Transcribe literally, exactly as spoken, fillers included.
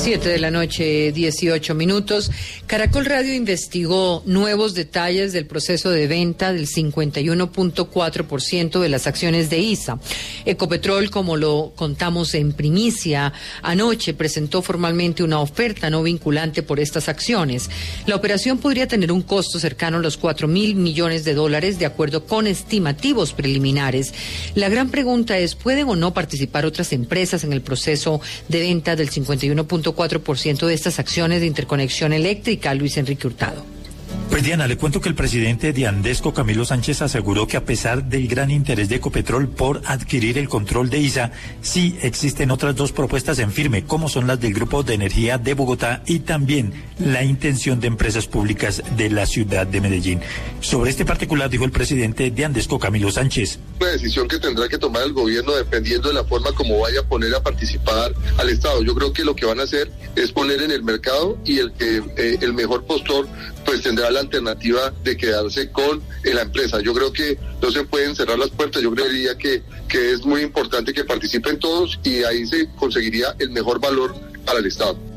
Siete de la noche, dieciocho minutos. Caracol Radio investigó nuevos detalles del proceso de venta del cincuenta y uno punto cuatro por ciento de las acciones de I S A. Ecopetrol, como lo contamos en primicia anoche, presentó formalmente una oferta no vinculante por estas acciones. La operación podría tener un costo cercano a los cuatro mil millones de dólares, de acuerdo con estimativos preliminares. La gran pregunta es, ¿pueden o no participar otras empresas en el proceso de venta del cincuenta y uno punto cuatro por ciento de estas acciones de interconexión eléctrica? Luis Enrique Hurtado. Pues Diana, le cuento que el presidente de Andesco, Camilo Sánchez, aseguró que a pesar del gran interés de Ecopetrol por adquirir el control de I S A, sí existen otras dos propuestas en firme, como son las del Grupo de Energía de Bogotá y también la intención de empresas públicas de la ciudad de Medellín. Sobre este particular dijo el presidente de Andesco, Camilo Sánchez. Una decisión que tendrá que tomar el gobierno dependiendo de la forma como vaya a poner a participar al Estado. Yo creo que lo que van a hacer es poner en el mercado y el que eh, el mejor postor pues tendrá la alternativa de quedarse con eh, la empresa. Yo creo que no se pueden cerrar las puertas. Yo creería que, que es muy importante que participen todos y ahí se conseguiría el mejor valor para el Estado.